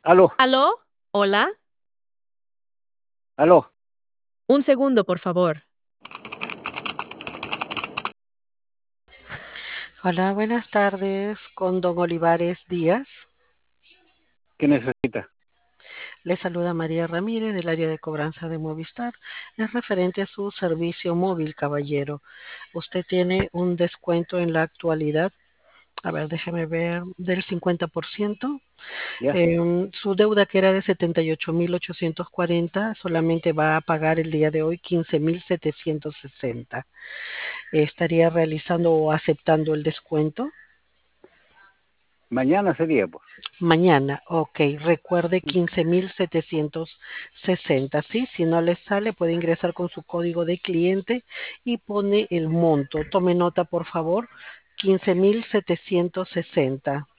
Aló, ¿Aló? ¿Hola? aló. Un segundo, por favor. Hola, buenas tardes con don Olivares Díaz. ¿Qué necesita? Le saluda María Ramírez del área de cobranza de Movistar. Es referente a su servicio móvil, caballero. Usted tiene un descuento en la actualidad. A ver, déjeme ver, del 50%. ¿Ya? Su deuda que era de 78.840 solamente va a pagar el día de hoy 15.760. ¿Estaría realizando o aceptando el descuento? Mañana sería, pues. Mañana, ok. Recuerde 15.760. Sí, si no le sale, puede ingresar con su código de cliente y pone el monto. Tome nota, por favor. 15.760.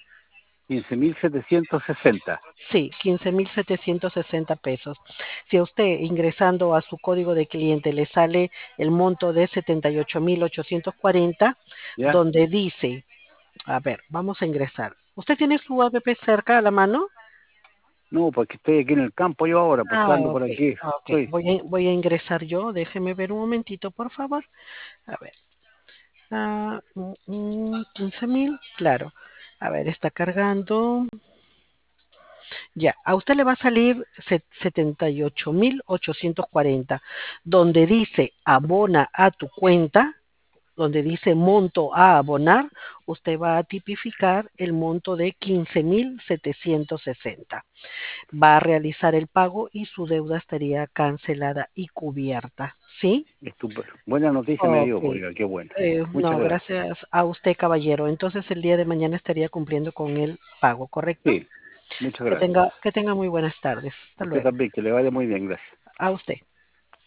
15.760. Sí, 15.760 pesos. Si a usted ingresando a su código de cliente le sale el monto de 78.840, ¿Ya? donde dice, a ver, vamos a ingresar. ¿Usted tiene su app cerca a la mano? No, porque estoy aquí en el campo yo ahora, Ah, pasando por ok, aquí. ok. Estoy. Voy a ingresar yo. Déjeme ver un momentito, por favor. A ver. 15.000, claro. A ver, está cargando. Ya, a usted le va a salir 78.840, donde dice abona a tu cuenta, donde dice monto a abonar, usted va a tipificar el monto de 15.760. Va a realizar el pago y su deuda estaría cancelada y cubierta. ¿Sí? Estupendo. Buena noticia me Ok. dio, oiga, qué bueno. Muchas No, gracias. gracias a usted, caballero. Entonces el día de mañana estaría cumpliendo con el pago, ¿correcto? Sí, muchas Que gracias. tenga muy buenas tardes. Hasta Usted luego. también, que le vaya muy bien, gracias. A usted.